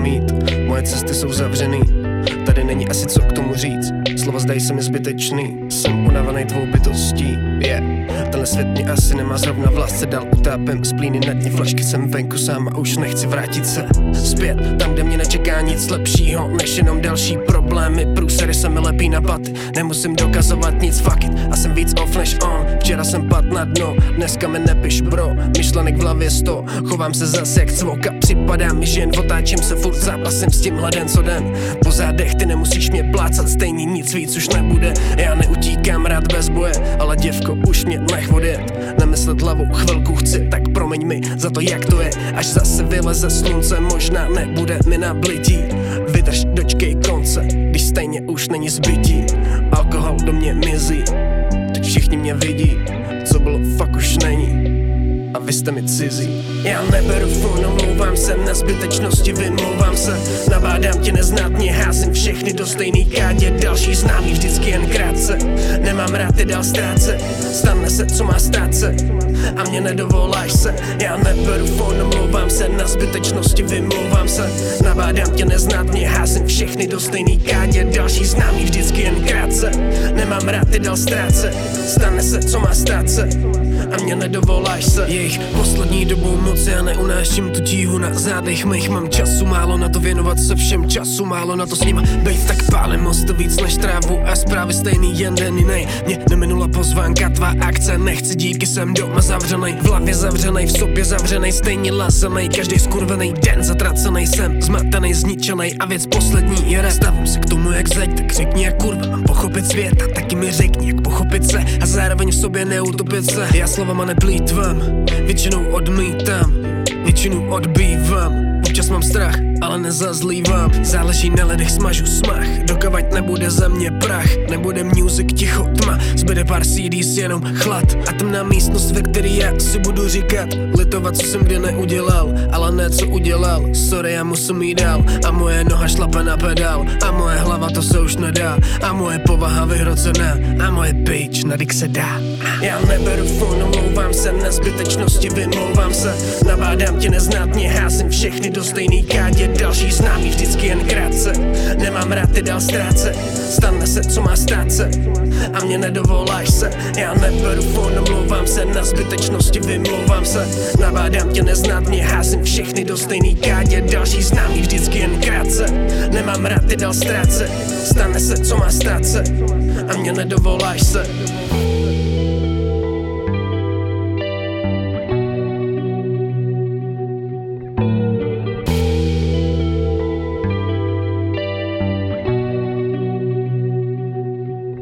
mít. Moje cesty jsou zavřený, tady není asi co k tomu říct. Slova zdají se mi zbytečný, jsem unavený tvou bytostí, Tenhle svět mě asi nemá zrovna v lásce, dál utápím z plíny na dně flašky, jsem venku sám a už nechci vrátit se zpět, tam kde mě nečeká nic lepšího, než jenom další problémy, průsery se mi lepí na paty, nemusím dokazovat nic, fuck it, a jsem víc off než on, včera jsem pad na dno, dneska mi nepiš bro, myšlenek v hlavě 100, chovám se zase jak cvoka, připadá mi, že jen otáčím se furt zápasím s tímhle den co den, po zádech ty nemusíš mě plácat, stejně nic víc už nebude, já neutíkám rád bez boje, ale děvko už mě nech odjet, nemyslet hlavou chvilku chci, tak promiň mi za to jak to je, až zase vyleze slunce, možná nebude mi na blití, vydrž dočkej konce, když stejně už není zbytí, alkohol do mě mizí, teď všichni mě vidí, co bylo fakt už není, a vy jste mi cizí. Já neberu fun, omlouvám se, na zbytečnosti vymlouvám se, nabádám tě neznátně, házím všechny do stejný kádě, další známý vždycky jen krátce, nemám rád ty dál ztrácet, stane se co má stát se, a mě nedovoláš se. Já neberu fun, omlouvám se, na zbytečnosti vymlouvám se, nabádám tě neznátně, házím všechny do stejný kádě, další známý vždycky jen krátce, nemám rád ty dál ztrácet, stane se co má stát se, a mě nedovoláš se. Jejich poslední dobou moc já neunáším tu tíhu na zádech mých, mám času málo na to věnovat se všem, času málo na to s nima bejt, tak pálím most víc než trávu a zprávy stejný jen den jinej, mě neminula pozvánka, tvá akce, nechci díky, jsem doma zavřenej, v hlavě zavřenej, v sobě zavřenej, stejně lasenej, každý skurvený den zatracenej, jsem zmatenej, zničenej a věc poslední je stavím se k tomu jak zeď, tak řekni jak kurva mám pochopit svět a taky mi řekni jak pochopit se a zároveň v sobě neutopit se, já slovama neplýtvám, většinou odmítám, většinou odbývám, občas mám strach, ale nezazlívám, záleží na ledech, smažu smach, dokavať nebude ze mě prach, nebude music, ticho, tma, zbyde pár CDs, jenom chlad a temná místnost, ve který já si budu říkat, litovat, co jsem kdy neudělal, ale ne co udělal, sorry, já musím jít dál a moje noha šlape na pedál a moje hlava to se už nedá a moje povaha vyhrocená a moje bitch na dick se dá. Já neberu fun, omlouvám se, na zbytečnosti vymlouvám se, nabádám tě neznátně, házím všechny do stejný kádě, další známý vždycky jen krátce, nemám rád ty dál ztrácet, stane se co má stát se, a mě nedovoláš se. Já neberu fun, omlouvám se, na zbytečnosti vymlouvám se, nabádám tě neznátně, házím všechny do stejný kádě, další známý vždycky jen krátce, nemám rád ty dál ztrácet, stane se co má stát se, a mě nedovoláš se.